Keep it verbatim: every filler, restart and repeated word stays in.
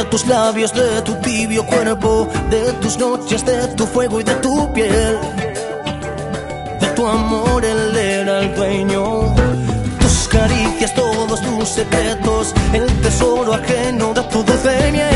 tus labios, de tu tibio cuerpo, de tus noches, de tu fuego y de tu piel. De tu amor él era el dueño, tus caricias, todos tus secretos, el tesoro ajeno de tu dulce miel.